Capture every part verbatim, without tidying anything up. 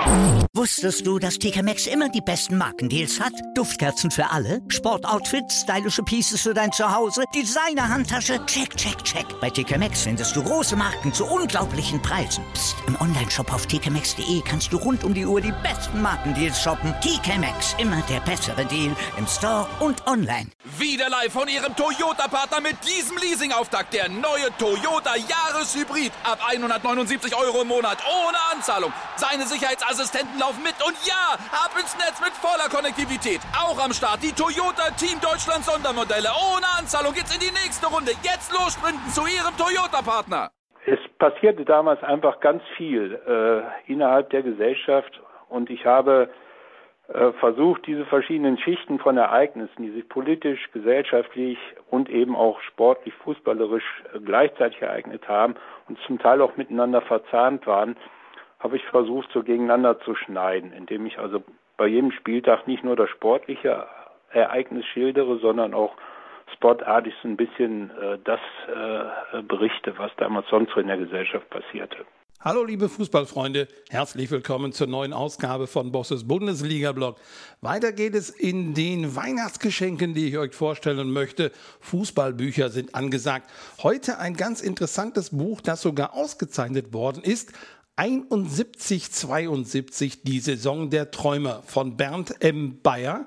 Wusstest du, dass T K Maxx immer die besten Markendeals hat? Duftkerzen für alle, Sportoutfits, stylische Pieces für dein Zuhause, Designer-Handtasche, check, check, check. Bei T K Maxx findest du große Marken zu unglaublichen Preisen. Psst. Im Onlineshop auf t k maxx punkt d e kannst du rund um die Uhr die besten Markendeals shoppen. T K Maxx, immer der bessere Deal im Store und online. Wieder live von Ihrem Toyota-Partner mit diesem Leasing-Auftakt. Der neue Toyota Jahreshybrid. Ab hundertneunundsiebzig Euro im Monat. Ohne Anzahlung. Seine Sicherheitsassistenten laufen mit. Und ja, ab ins Netz mit voller Konnektivität. Auch am Start die Toyota Team Deutschland Sondermodelle. Ohne Anzahlung geht's in die nächste Runde. Jetzt los sprinten zu Ihrem Toyota-Partner. Es passierte damals einfach ganz viel äh, innerhalb der Gesellschaft. Und ich habe äh, versucht, diese verschiedenen Schichten von Ereignissen, die sich politisch, gesellschaftlich und eben auch sportlich, fußballerisch äh, gleichzeitig ereignet haben und zum Teil auch miteinander verzahnt waren, habe ich versucht, so gegeneinander zu schneiden, indem ich also bei jedem Spieltag nicht nur das sportliche Ereignis schildere, sondern auch sportartig so ein bisschen äh, das äh, berichte, was damals sonst in der Gesellschaft passierte. Hallo liebe Fußballfreunde, herzlich willkommen zur neuen Ausgabe von Bosses Bundesliga-Blog. Weiter geht es in den Weihnachtsgeschenken, die ich euch vorstellen möchte. Fußballbücher sind angesagt. Heute ein ganz interessantes Buch, das sogar ausgezeichnet worden ist. einundsiebzig zweiundsiebzig, die Saison der Träumer von Bernd M. Bayer.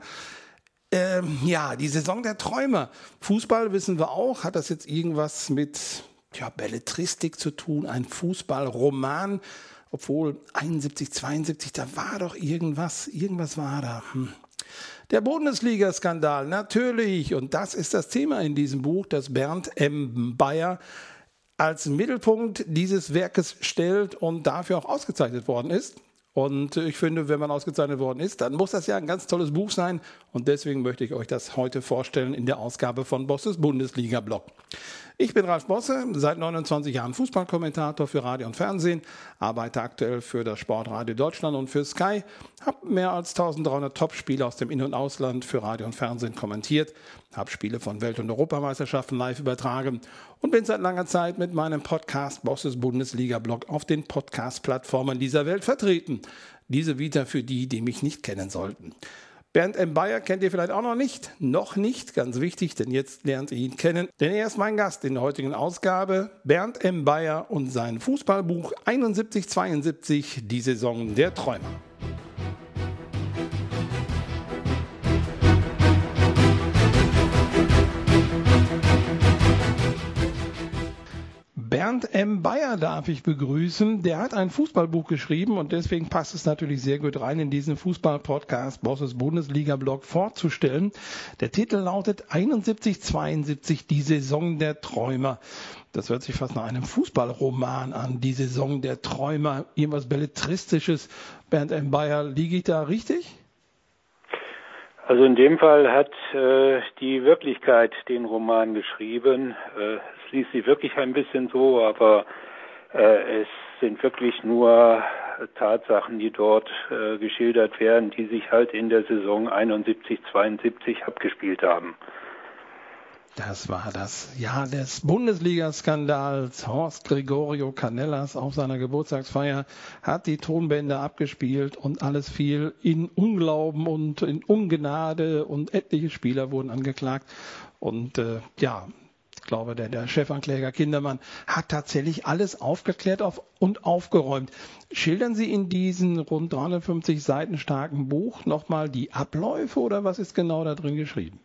Ähm, ja, die Saison der Träumer. Fußball, wissen wir auch, hat das jetzt irgendwas mit ja, Belletristik zu tun, ein Fußballroman, obwohl einundsiebzig zweiundsiebzig, da war doch irgendwas, irgendwas war da. Hm. Der Bundesliga-Skandal, natürlich, und das ist das Thema in diesem Buch, das Bernd M. Bayer als Mittelpunkt dieses Werkes stellt und dafür auch ausgezeichnet worden ist. Und ich finde, wenn man ausgezeichnet worden ist, dann muss das ja ein ganz tolles Buch sein. Und deswegen möchte ich euch das heute vorstellen in der Ausgabe von Bosses Bundesliga-Blog. Ich bin Ralf Bosse, seit neunundzwanzig Jahren Fußballkommentator für Radio und Fernsehen, arbeite aktuell für das Sportradio Deutschland und für Sky, habe mehr als eintausenddreihundert Top-Spiele aus dem In- und Ausland für Radio und Fernsehen kommentiert, habe Spiele von Welt- und Europameisterschaften live übertragen und bin seit langer Zeit mit meinem Podcast Bosses Bundesliga-Blog auf den Podcast-Plattformen dieser Welt vertreten. Diese Vita für die, die mich nicht kennen sollten. Bernd M. Bayer kennt ihr vielleicht auch noch nicht. Noch nicht, ganz wichtig, denn jetzt lernt ihr ihn kennen. Denn er ist mein Gast in der heutigen Ausgabe. Bernd M. Bayer und sein Fußballbuch einundsiebzig zweiundsiebzig, die Saison der Träumer. Bernd M. Bayer darf ich begrüßen. Der hat ein Fußballbuch geschrieben und deswegen passt es natürlich sehr gut rein, in diesen Fußball-Podcast Bosses Bundesliga-Blog vorzustellen. Der Titel lautet einundsiebzig zweiundsiebzig, die Saison der Träumer. Das hört sich fast nach einem Fußballroman an, die Saison der Träumer. Irgendwas Belletristisches. Bernd M. Bayer, liege ich da richtig? Also in dem Fall hat äh, die Wirklichkeit den Roman geschrieben. Äh, es liest sich wirklich ein bisschen so, aber äh, es sind wirklich nur Tatsachen, die dort äh, geschildert werden, die sich halt in der Saison einundsiebzig zweiundsiebzig abgespielt haben. Das war das Jahr des Bundesliga-Skandals. Horst Gregorio Canellas auf seiner Geburtstagsfeier hat die Tonbänder abgespielt und alles fiel in Unglauben und in Ungnade und etliche Spieler wurden angeklagt. Und äh, ja, ich glaube, der, der Chefankläger Kindermann hat tatsächlich alles aufgeklärt auf, und aufgeräumt. Schildern Sie in diesem rund dreihundertfünfzig Seiten starken Buch nochmal die Abläufe oder was ist genau da drin geschrieben?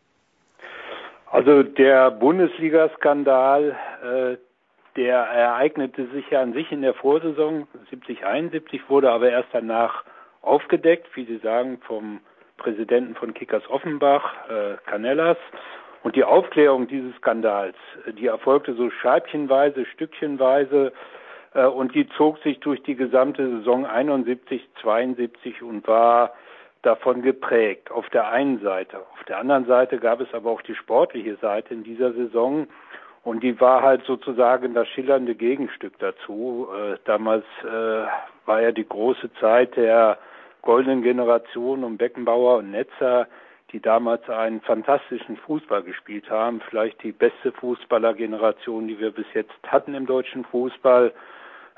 Also der Bundesliga-Skandal, äh, der ereignete sich ja an sich in der Vorsaison siebzig einundsiebzig, wurde aber erst danach aufgedeckt, wie Sie sagen, vom Präsidenten von Kickers Offenbach, äh, Canellas. Und die Aufklärung dieses Skandals, die erfolgte so scheibchenweise, stückchenweise äh, und die zog sich durch die gesamte Saison einundsiebzig zweiundsiebzig und war davon geprägt, auf der einen Seite. Auf der anderen Seite gab es aber auch die sportliche Seite in dieser Saison und die war halt sozusagen das schillernde Gegenstück dazu. Äh, damals äh, war ja die große Zeit der goldenen Generation um Beckenbauer und Netzer, die damals einen fantastischen Fußball gespielt haben, vielleicht die beste Fußballergeneration, die wir bis jetzt hatten im deutschen Fußball.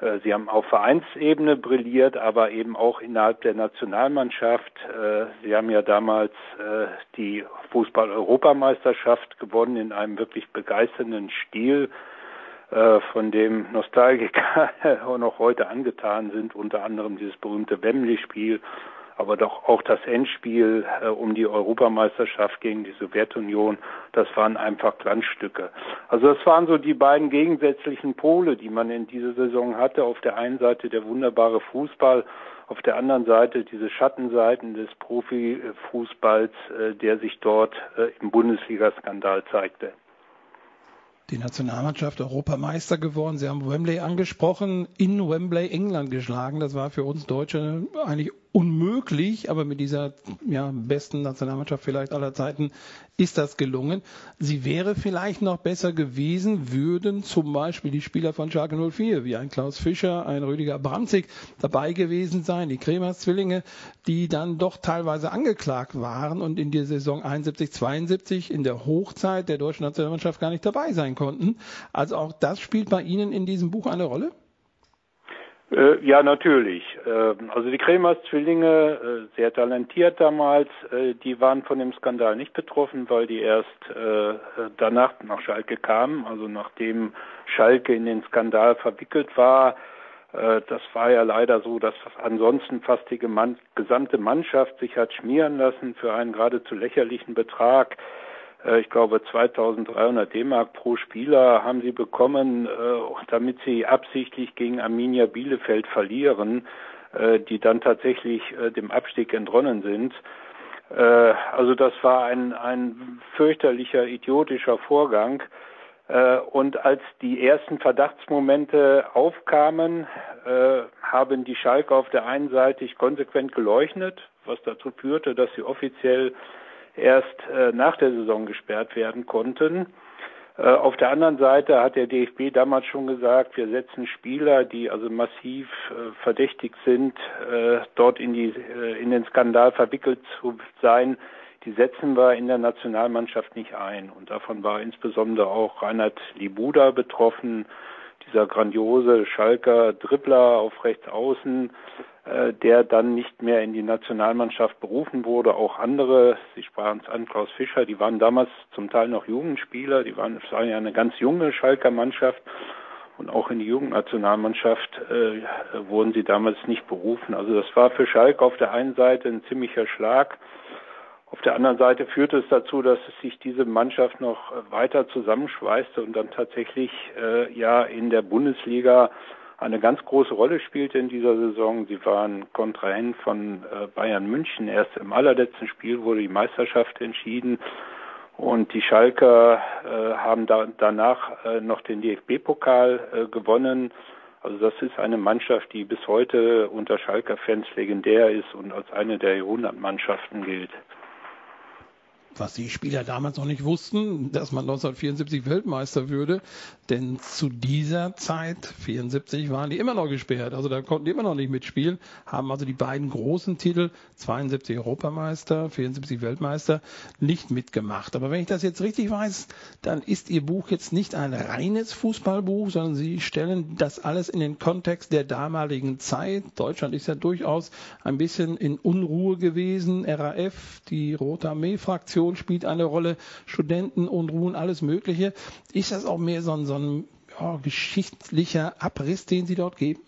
Sie haben auf Vereinsebene brilliert, aber eben auch innerhalb der Nationalmannschaft. Sie haben ja damals die Fußball-Europameisterschaft gewonnen in einem wirklich begeisternden Stil, von dem Nostalgiker auch noch heute angetan sind, unter anderem dieses berühmte Wembley-Spiel, aber doch auch das Endspiel äh, um die Europameisterschaft gegen die Sowjetunion, das waren einfach Glanzstücke. Also das waren so die beiden gegensätzlichen Pole, die man in dieser Saison hatte. Auf der einen Seite der wunderbare Fußball, auf der anderen Seite diese Schattenseiten des Profifußballs, äh, der sich dort äh, im Bundesliga-Skandal zeigte. Die Nationalmannschaft Europameister geworden. Sie haben Wembley angesprochen, in Wembley England geschlagen. Das war für uns Deutsche eigentlich unmöglich, aber mit dieser ja, besten Nationalmannschaft vielleicht aller Zeiten ist das gelungen. Sie wäre vielleicht noch besser gewesen, würden zum Beispiel die Spieler von Schalke null vier, wie ein Klaus Fischer, ein Rüdiger Bramzig dabei gewesen sein, die Kremers-Zwillinge, die dann doch teilweise angeklagt waren und in der Saison einundsiebzig, zweiundsiebzig in der Hochzeit der deutschen Nationalmannschaft gar nicht dabei sein konnten. Also auch das spielt bei Ihnen in diesem Buch eine Rolle? Ja, natürlich. Also die Kremers-Zwillinge, sehr talentiert damals, die waren von dem Skandal nicht betroffen, weil die erst danach nach Schalke kamen, also nachdem Schalke in den Skandal verwickelt war. Das war ja leider so, dass ansonsten fast die gesamte Mannschaft sich hat schmieren lassen für einen geradezu lächerlichen Betrag. Ich glaube, zweitausenddreihundert D-Mark pro Spieler haben sie bekommen, damit sie absichtlich gegen Arminia Bielefeld verlieren, die dann tatsächlich dem Abstieg entronnen sind. Also das war ein, ein fürchterlicher, idiotischer Vorgang. Und als die ersten Verdachtsmomente aufkamen, haben die Schalke auf der einen Seite konsequent geleugnet, was dazu führte, dass sie offiziell erst äh, nach der Saison gesperrt werden konnten. Äh, auf der anderen Seite hat der D F B damals schon gesagt, wir setzen Spieler, die also massiv äh, verdächtigt sind, äh, dort in die äh, in den Skandal verwickelt zu sein, die setzen wir in der Nationalmannschaft nicht ein. Und davon war insbesondere auch Reinhard Libuda betroffen, dieser grandiose Schalker Dribbler auf rechts außen, äh, der dann nicht mehr in die Nationalmannschaft berufen wurde. Auch andere, Sie sprachen es an, Klaus Fischer, die waren damals zum Teil noch Jugendspieler, die waren, es war ja eine ganz junge Schalker Mannschaft und auch in die Jugendnationalmannschaft äh, wurden sie damals nicht berufen. Also das war für Schalke auf der einen Seite ein ziemlicher Schlag. Auf der anderen Seite führte es dazu, dass es sich diese Mannschaft noch weiter zusammenschweißte und dann tatsächlich äh, ja in der Bundesliga eine ganz große Rolle spielte in dieser Saison. Sie waren Kontrahent von äh, Bayern München. Erst im allerletzten Spiel wurde die Meisterschaft entschieden und die Schalker äh, haben da, danach äh, noch den D F B-Pokal äh, gewonnen. Also das ist eine Mannschaft, die bis heute unter Schalker-Fans legendär ist und als eine der Jahrhundertmannschaften gilt. Was die Spieler damals noch nicht wussten, dass man neunzehnhundertvierundsiebzig Weltmeister würde, denn zu dieser Zeit, vierundsiebzig, waren die immer noch gesperrt, also da konnten die immer noch nicht mitspielen, haben also die beiden großen Titel, zweiundsiebzig Europameister, vierundsiebzig Weltmeister, nicht mitgemacht. Aber wenn ich das jetzt richtig weiß, dann ist Ihr Buch jetzt nicht ein reines Fußballbuch, sondern Sie stellen das alles in den Kontext der damaligen Zeit. Deutschland ist ja durchaus ein bisschen in Unruhe gewesen, R A F, die Rote Armee-Fraktion spielt eine Rolle, Studentenunruhen, alles Mögliche. Ist das auch mehr so ein, so ein ja, geschichtlicher Abriss, den Sie dort geben?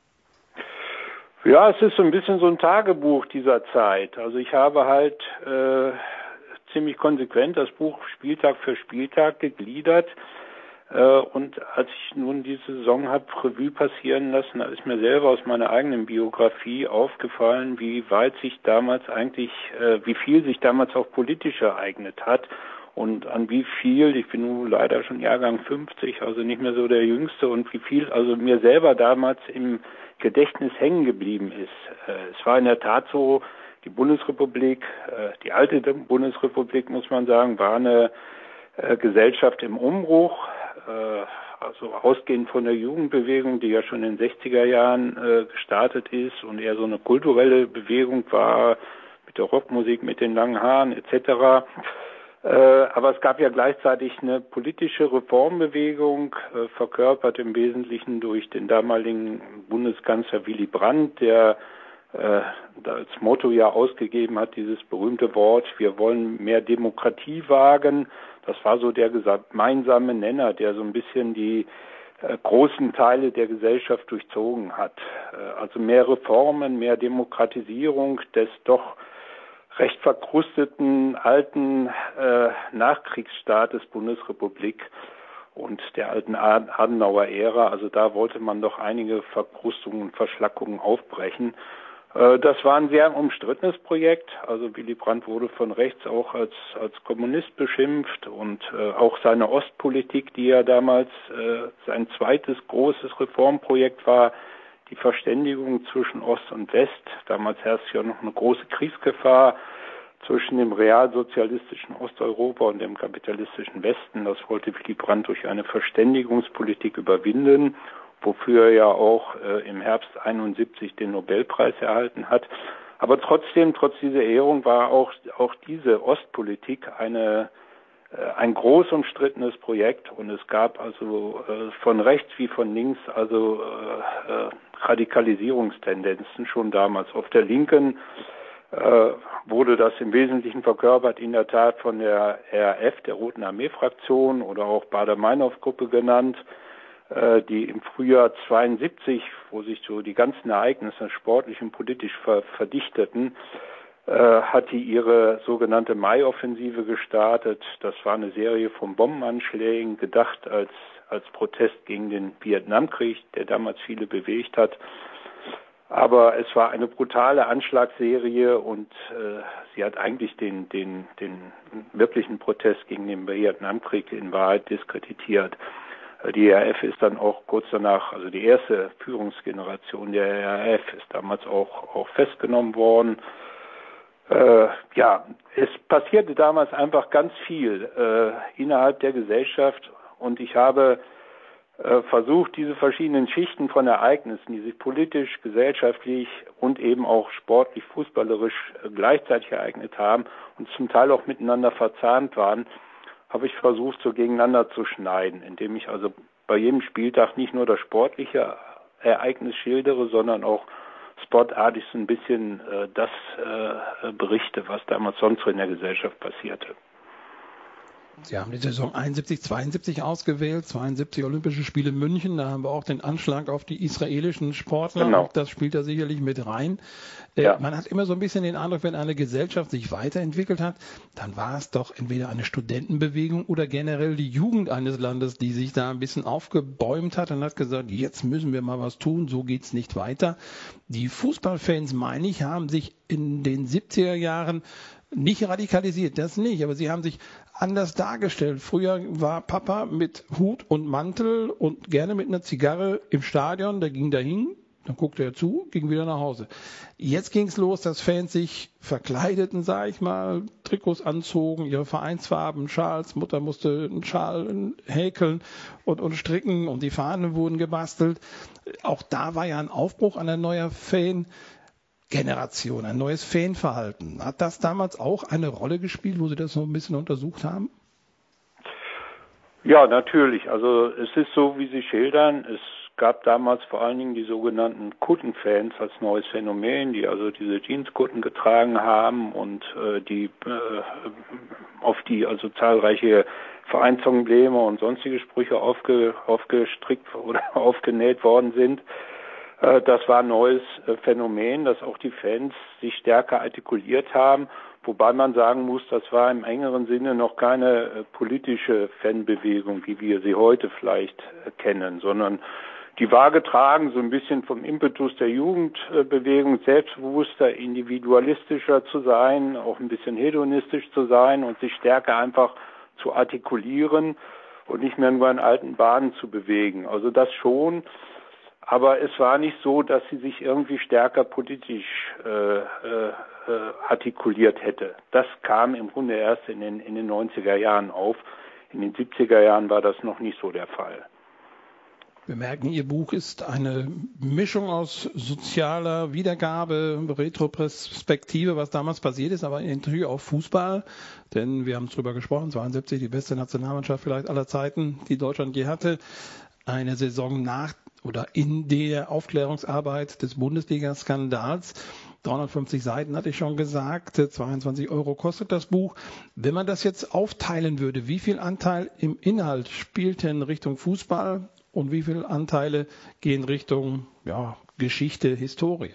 Ja, es ist so ein bisschen so ein Tagebuch dieser Zeit. Also ich habe halt äh, ziemlich konsequent das Buch Spieltag für Spieltag gegliedert. Und als ich nun diese Saison habe Revue passieren lassen, da ist mir selber aus meiner eigenen Biografie aufgefallen, wie weit sich damals eigentlich, äh, wie viel sich damals auch politisch ereignet hat und an wie viel, ich bin nun leider schon Jahrgang fünfzig, also nicht mehr so der Jüngste, und wie viel also mir selber damals im Gedächtnis hängen geblieben ist. Äh, es war in der Tat so, die Bundesrepublik, äh, die alte Bundesrepublik, muss man sagen, war eine äh, Gesellschaft im Umbruch. Also ausgehend von der Jugendbewegung, die ja schon in den sechziger Jahren äh, gestartet ist und eher so eine kulturelle Bewegung war, mit der Rockmusik, mit den langen Haaren et cetera. Äh, aber es gab ja gleichzeitig eine politische Reformbewegung, äh, verkörpert im Wesentlichen durch den damaligen Bundeskanzler Willy Brandt, der äh, als Motto ja ausgegeben hat, dieses berühmte Wort, wir wollen mehr Demokratie wagen. Das war so der gemeinsame Nenner, der so ein bisschen die äh, großen Teile der Gesellschaft durchzogen hat. Äh, also mehr Reformen, mehr Demokratisierung des doch recht verkrusteten alten äh, Nachkriegsstaates Bundesrepublik und der alten Adenauer-Ära. Also da wollte man doch einige Verkrustungen und Verschlackungen aufbrechen. Äh, das war ein sehr umstrittenes Projekt. Also Willy Brandt wurde von rechts auch als als Kommunist beschimpft und äh, auch seine Ostpolitik, die ja damals äh, sein zweites großes Reformprojekt war, die Verständigung zwischen Ost und West. Damals herrschte ja noch eine große Kriegsgefahr zwischen dem realsozialistischen Osteuropa und dem kapitalistischen Westen. Das wollte Willy Brandt durch eine Verständigungspolitik überwinden, wofür er ja auch äh, im Herbst einundsiebzig den Nobelpreis erhalten hat. Aber trotzdem, trotz dieser Ehrung, war auch auch diese Ostpolitik eine ein groß umstrittenes Projekt, und es gab also äh, von rechts wie von links also äh, äh, Radikalisierungstendenzen schon damals. Auf der Linken äh, wurde das im Wesentlichen verkörpert in der Tat von der R A F, der Roten Armee-Fraktion, oder auch Baader-Meinhof-Gruppe genannt, äh, die im Frühjahr zweiundsiebzig, wo sich so die ganzen Ereignisse sportlich und politisch ver- verdichteten, hat die ihre sogenannte Mai-Offensive gestartet. Das war eine Serie von Bombenanschlägen, gedacht als als Protest gegen den Vietnamkrieg, der damals viele bewegt hat. Aber es war eine brutale Anschlagsserie, und äh, sie hat eigentlich den den den wirklichen Protest gegen den Vietnamkrieg in Wahrheit diskreditiert. Die R A F ist dann auch kurz danach, also die erste Führungsgeneration der R A F ist damals auch auch festgenommen worden. Äh, ja, es passierte damals einfach ganz viel äh, innerhalb der Gesellschaft, und ich habe äh, versucht, diese verschiedenen Schichten von Ereignissen, die sich politisch, gesellschaftlich und eben auch sportlich, fußballerisch äh, gleichzeitig ereignet haben und zum Teil auch miteinander verzahnt waren, habe ich versucht, so gegeneinander zu schneiden, indem ich also bei jedem Spieltag nicht nur das sportliche Ereignis schildere, sondern auch sportartig so ein bisschen äh, das äh, berichte, was damals sonst in der Gesellschaft passierte. Sie haben die Saison einundsiebzig, zweiundsiebzig ausgewählt, zweiundsiebzig Olympische Spiele in München, da haben wir auch den Anschlag auf die israelischen Sportler, genau. Das spielt da sicherlich mit rein. Äh, ja. Man hat immer so ein bisschen den Eindruck, wenn eine Gesellschaft sich weiterentwickelt hat, dann war es doch entweder eine Studentenbewegung oder generell die Jugend eines Landes, die sich da ein bisschen aufgebäumt hat und hat gesagt, jetzt müssen wir mal was tun, so geht's nicht weiter. Die Fußballfans, meine ich, haben sich in den siebziger Jahren nicht radikalisiert, das nicht, aber sie haben sich anders dargestellt. Früher war Papa mit Hut und Mantel und gerne mit einer Zigarre im Stadion, der ging dahin, dann guckte er zu, ging wieder nach Hause. Jetzt ging's los, dass Fans sich verkleideten, sag ich mal, Trikots anzogen, ihre Vereinsfarben, Schals, Mutter musste einen Schal häkeln und, und stricken und die Fahnen wurden gebastelt. Auch da war ja ein Aufbruch an ein neuer Fan. Generation, ein neues Fanverhalten. Hat das damals auch eine Rolle gespielt, wo Sie das so ein bisschen untersucht haben? Ja, natürlich. Also es ist so, wie Sie schildern. Es gab damals vor allen Dingen die sogenannten Kuttenfans als neues Phänomen, die also diese Jeanskutten getragen haben und äh, die äh, auf die also zahlreiche Vereinsembleme und sonstige Sprüche aufge, aufgestrickt oder aufgenäht worden sind. Das war ein neues Phänomen, dass auch die Fans sich stärker artikuliert haben, wobei man sagen muss, das war im engeren Sinne noch keine politische Fanbewegung, wie wir sie heute vielleicht kennen, sondern die war getragen so ein bisschen vom Impetus der Jugendbewegung, selbstbewusster, individualistischer zu sein, auch ein bisschen hedonistisch zu sein und sich stärker einfach zu artikulieren und nicht mehr nur in alten Bahnen zu bewegen. Also das schon. Aber es war nicht so, dass sie sich irgendwie stärker politisch äh, äh, artikuliert hätte. Das kam im Grunde erst in den, in den neunziger Jahren auf. In den siebziger Jahren war das noch nicht so der Fall. Wir merken, Ihr Buch ist eine Mischung aus sozialer Wiedergabe, Retroperspektive, was damals passiert ist, aber natürlich auch Fußball. Denn wir haben es drüber gesprochen, zweiundsiebzig, die beste Nationalmannschaft vielleicht aller Zeiten, die Deutschland je hatte. Eine Saison nach oder in der Aufklärungsarbeit des Bundesliga-Skandals. dreihundertfünfzig Seiten hatte ich schon gesagt, zweiundzwanzig Euro kostet das Buch. Wenn man das jetzt aufteilen würde, wie viel Anteil im Inhalt spielt denn Richtung Fußball und wie viele Anteile gehen Richtung ja, Geschichte, Historie?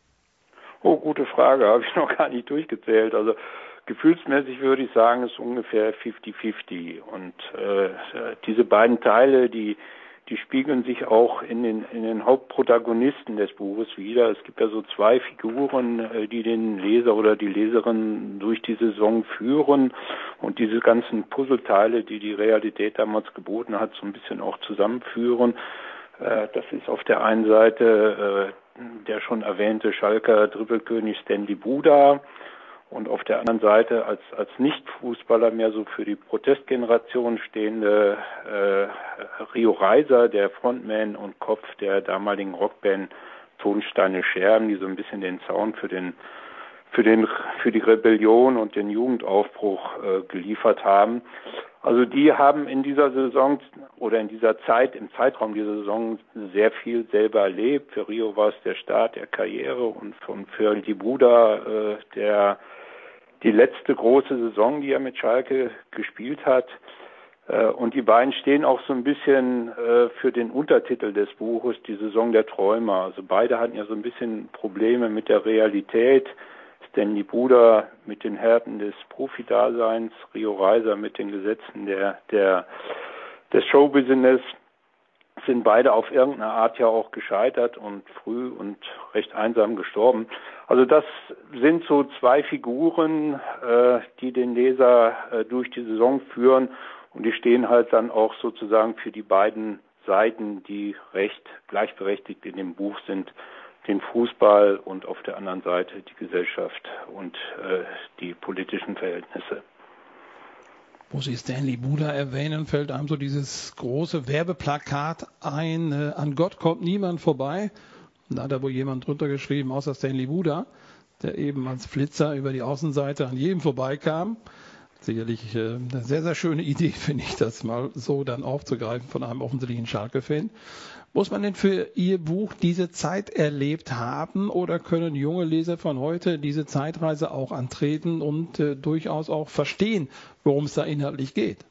Oh, gute Frage, habe ich noch gar nicht durchgezählt. Also gefühlsmäßig würde ich sagen, es ist ungefähr fünfzig fünfzig. Und äh, diese beiden Teile, die Die spiegeln sich auch in den, in den Hauptprotagonisten des Buches wider. Es gibt ja so zwei Figuren, die den Leser oder die Leserin durch die Saison führen und diese ganzen Puzzleteile, die die Realität damals geboten hat, so ein bisschen auch zusammenführen. Das ist auf der einen Seite der schon erwähnte Schalker Dribbelkönig Stanley Buda. Und auf der anderen Seite als als Nicht-Fußballer mehr so für die Protestgeneration stehende äh, Rio Reiser, der Frontman und Kopf der damaligen Rockband Tonsteine Scherben, die so ein bisschen den Sound für den für den für die Rebellion und den Jugendaufbruch äh, geliefert haben. Also die haben in dieser Saison oder in dieser Zeit, im Zeitraum dieser Saison sehr viel selber erlebt. Für Rio war es der Start der Karriere und von für die Buda äh, der die letzte große Saison, die er mit Schalke gespielt hat. Und die beiden stehen auch so ein bisschen für den Untertitel des Buches, die Saison der Träumer. Also beide hatten ja so ein bisschen Probleme mit der Realität. Stanley Buda mit den Härten des Profidaseins, Rio Reiser mit den Gesetzen der, der, des Showbusiness. Sind beide auf irgendeine Art ja auch gescheitert und früh und recht einsam gestorben. Also das sind so zwei Figuren, äh, die den Leser äh, durch die Saison führen und die stehen halt dann auch sozusagen für die beiden Seiten, die recht gleichberechtigt in dem Buch sind, den Fußball und auf der anderen Seite die Gesellschaft und äh, die politischen Verhältnisse. Wo Sie Stanley Buda erwähnen, fällt einem so dieses große Werbeplakat ein, äh, an Gott kommt niemand vorbei. Und da hat da wohl jemand drunter geschrieben, außer Stanley Buda, der eben als Flitzer über die Außenseite an jedem vorbeikam. Sicherlich äh, eine sehr, sehr schöne Idee, finde ich, das mal so dann aufzugreifen von einem offensichtlichen Schalke-Fan. Muss man denn für Ihr Buch diese Zeit erlebt haben oder können junge Leser von heute diese Zeitreise auch antreten und äh, durchaus auch verstehen, worum es da inhaltlich geht?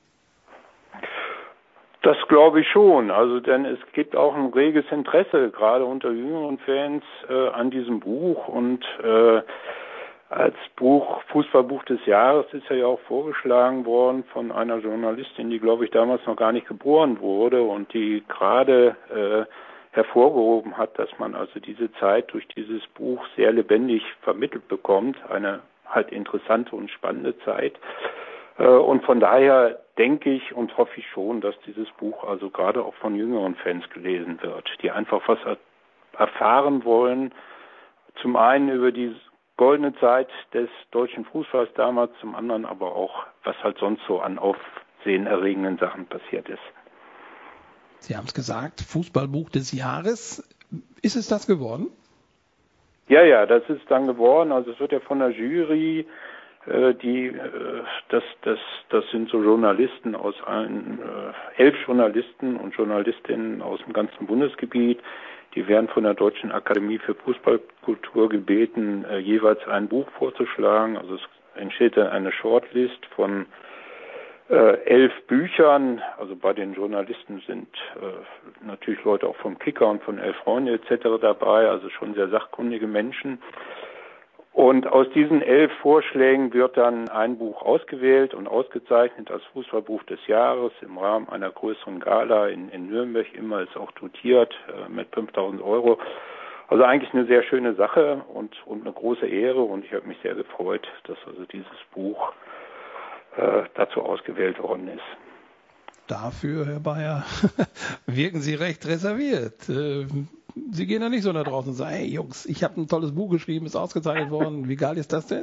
Das glaube ich schon. Also denn es gibt auch ein reges Interesse, gerade unter jüngeren Fans, äh, an diesem Buch. Und äh, als Buch, Fußballbuch des Jahres ist er ja auch vorgeschlagen worden von einer Journalistin, die, glaube ich, damals noch gar nicht geboren wurde und die gerade äh, hervorgehoben hat, dass man also diese Zeit durch dieses Buch sehr lebendig vermittelt bekommt. Eine halt interessante und spannende Zeit. Äh, und von daher denke ich und hoffe ich schon, dass dieses Buch also gerade auch von jüngeren Fans gelesen wird, die einfach was er- erfahren wollen. Zum einen über die goldene Zeit des deutschen Fußballs damals, zum anderen aber auch, was halt sonst so an aufsehenerregenden Sachen passiert ist. Sie haben es gesagt, Fußballbuch des Jahres. Ist es das geworden? Ja, ja, das ist dann geworden. Also es wird ja von der Jury, äh, die, äh, das, das, das sind so Journalisten aus allen, äh, elf Journalisten und Journalistinnen aus dem ganzen Bundesgebiet. Die werden von der Deutschen Akademie für Fußballkultur gebeten, äh, jeweils ein Buch vorzuschlagen. Also es entsteht dann eine Shortlist von äh, elf Büchern. Also bei den Journalisten sind äh, natürlich Leute auch vom Kicker und von Elf Freunde et cetera dabei, also schon sehr sachkundige Menschen. Und aus diesen elf Vorschlägen wird dann ein Buch ausgewählt und ausgezeichnet als Fußballbuch des Jahres im Rahmen einer größeren Gala in, in Nürnberg. Immer ist auch dotiert äh, mit fünftausend Euro. Also eigentlich eine sehr schöne Sache und, und eine große Ehre. Und ich habe mich sehr gefreut, dass also dieses Buch äh, dazu ausgewählt worden ist. Dafür, Herr Bayer, wirken Sie recht reserviert. Äh, Sie gehen da nicht so da draußen und sagen, hey Jungs, ich habe ein tolles Buch geschrieben, ist ausgezeichnet worden. Wie geil ist das denn?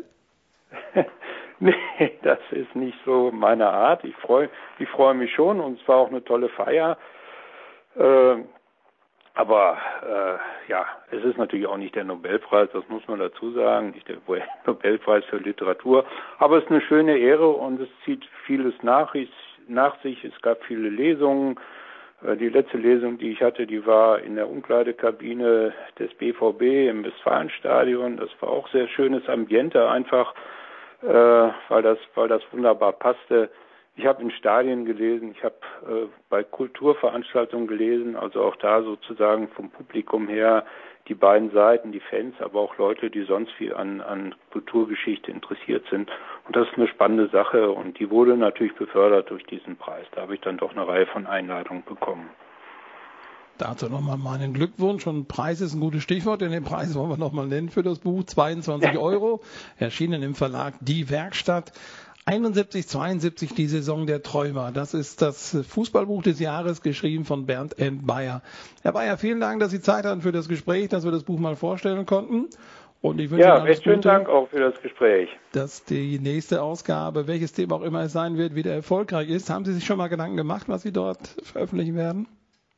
Nee, das ist nicht so meine Art. Ich freue ich freue mich schon und es war auch eine tolle Feier. Äh, aber äh, ja, es ist natürlich auch nicht der Nobelpreis, das muss man dazu sagen, nicht der Nobelpreis für Literatur, aber es ist eine schöne Ehre und es zieht vieles nach, nach sich. Es gab viele Lesungen. Die letzte Lesung, die ich hatte, die war in der Umkleidekabine des B V B im Westfalenstadion. Das war auch sehr schönes Ambiente, einfach äh, weil das, weil das wunderbar passte. Ich habe in Stadien gelesen, ich habe äh, bei Kulturveranstaltungen gelesen, also auch da sozusagen vom Publikum her die beiden Seiten, die Fans, aber auch Leute, die sonst viel an, an Kulturgeschichte interessiert sind. Und das ist eine spannende Sache und die wurde natürlich befördert durch diesen Preis. Da habe ich dann doch eine Reihe von Einladungen bekommen. Dazu nochmal meinen Glückwunsch und Preis ist ein gutes Stichwort, denn den Preis wollen wir nochmal nennen für das Buch, zweiundzwanzig Euro, erschienen im Verlag Die Werkstatt. einundsiebzig zweiundsiebzig, die Saison der Träumer. Das ist das Fußballbuch des Jahres, geschrieben von Bernd M. Bayer. Herr Bayer, vielen Dank, dass Sie Zeit hatten für das Gespräch, dass wir das Buch mal vorstellen konnten. Und ich wünsche ja, Ihnen alles Gute, Gute, Dank auch für das Gespräch. Dass die nächste Ausgabe, welches Thema auch immer es sein wird, wieder erfolgreich ist. Haben Sie sich schon mal Gedanken gemacht, was Sie dort veröffentlichen werden?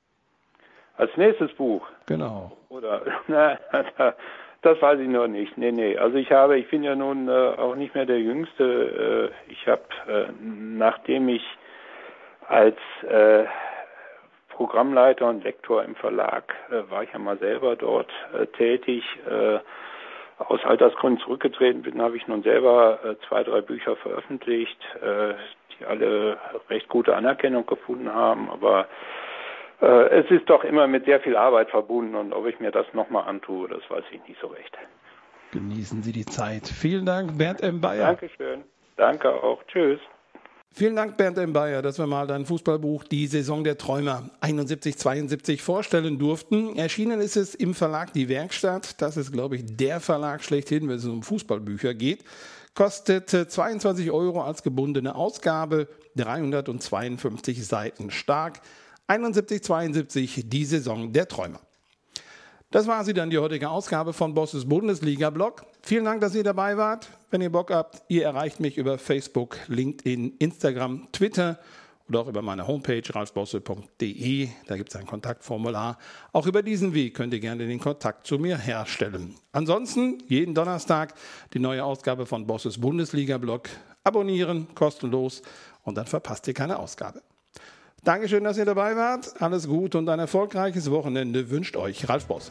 Als nächstes Buch? Genau. Oder, na, das weiß ich noch nicht. Nee, nee. Also ich habe, ich bin ja nun äh, auch nicht mehr der Jüngste. Äh, ich habe, äh, nachdem ich als äh, Programmleiter und Lektor im Verlag äh, war ich ja mal selber dort äh, tätig, äh, aus Altersgründen zurückgetreten bin, habe ich nun selber äh, zwei, drei Bücher veröffentlicht, äh, die alle recht gute Anerkennung gefunden haben, aber es ist doch immer mit sehr viel Arbeit verbunden und ob ich mir das nochmal antue, das weiß ich nicht so recht. Genießen Sie die Zeit. Vielen Dank, Bernd M. Bayer. Dankeschön. Danke auch. Tschüss. Vielen Dank, Bernd M. Bayer, dass wir mal dein Fußballbuch Die Saison der Träumer einundsiebzig zweiundsiebzig vorstellen durften. Erschienen ist es im Verlag Die Werkstatt. Das ist, glaube ich, der Verlag schlechthin, wenn es um Fußballbücher geht. Kostet zweiundzwanzig Euro als gebundene Ausgabe, dreihundertzweiundfünfzig Seiten stark. einundsiebzig zweiundsiebzig, die Saison der Träumer. Das war sie dann, die heutige Ausgabe von Bosses Bundesliga-Blog. Vielen Dank, dass ihr dabei wart. Wenn ihr Bock habt, ihr erreicht mich über Facebook, LinkedIn, Instagram, Twitter oder auch über meine Homepage ralfbosse punkt de. Da gibt es ein Kontaktformular. Auch über diesen Weg könnt ihr gerne den Kontakt zu mir herstellen. Ansonsten jeden Donnerstag die neue Ausgabe von Bosses Bundesliga-Blog. Abonnieren, kostenlos und dann verpasst ihr keine Ausgabe. Dankeschön, dass ihr dabei wart. Alles Gute und ein erfolgreiches Wochenende wünscht euch Ralf Bosse.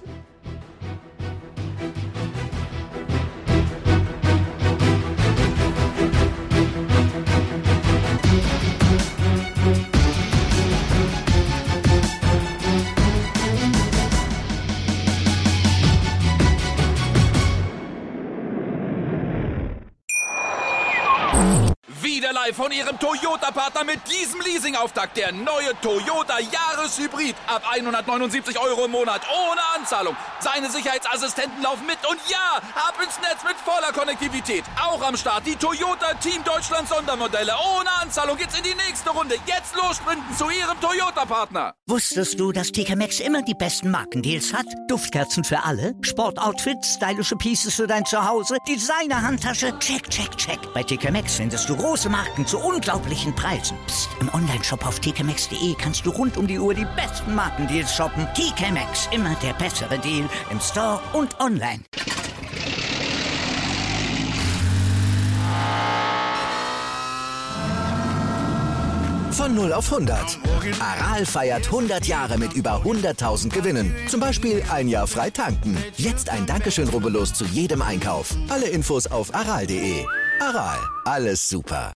Wieder live von Ihrem Toyota-Partner mit diesem Leasing-Auftakt. Der neue Toyota Jahreshybrid. Ab hundertneunundsiebzig Euro im Monat. Ohne Anzahlung. Seine Sicherheitsassistenten laufen mit. Und ja, ab ins Netz mit voller Konnektivität. Auch am Start die Toyota Team Deutschland Sondermodelle. Ohne Anzahlung geht's in die nächste Runde. Jetzt los sprinten zu Ihrem Toyota-Partner. Wusstest du, dass T K Maxx immer die besten Markendeals hat? Duftkerzen für alle, Sportoutfits, stylische Pieces für dein Zuhause, Designer-Handtasche, check, check, check. Bei T K Maxx findest du große Marken zu unglaublichen Preisen. Psst. Im Onlineshop auf t k maxx punkt de kannst du rund um die Uhr die besten Markendeals shoppen. T K Maxx, immer der bessere Deal im Store und online. Von null auf hundert. Aral feiert hundert Jahre mit über hunderttausend Gewinnen. Zum Beispiel ein Jahr frei tanken. Jetzt ein Dankeschön, rubbellos zu jedem Einkauf. Alle Infos auf aral punkt de. Aral, alles super.